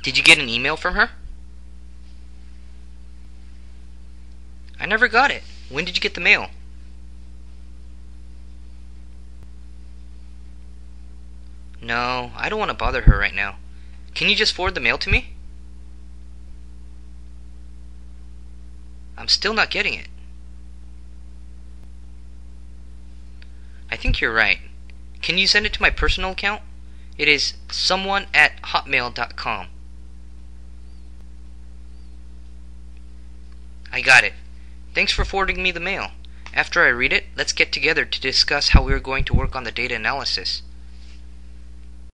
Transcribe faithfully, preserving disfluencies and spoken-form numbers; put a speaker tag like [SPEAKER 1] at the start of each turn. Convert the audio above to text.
[SPEAKER 1] Did you get an email from her? I never got it. When did you get the mail? No, I don't want to bother her right now. Can you just forward the mail to me? I'm still not getting it. I think you're right. Can you send it to my personal account? It is someone at hotmail dot com. I got it. Thanks for forwarding me the mail. After I read it, let's get together to discuss how we're going to work on the data analysis.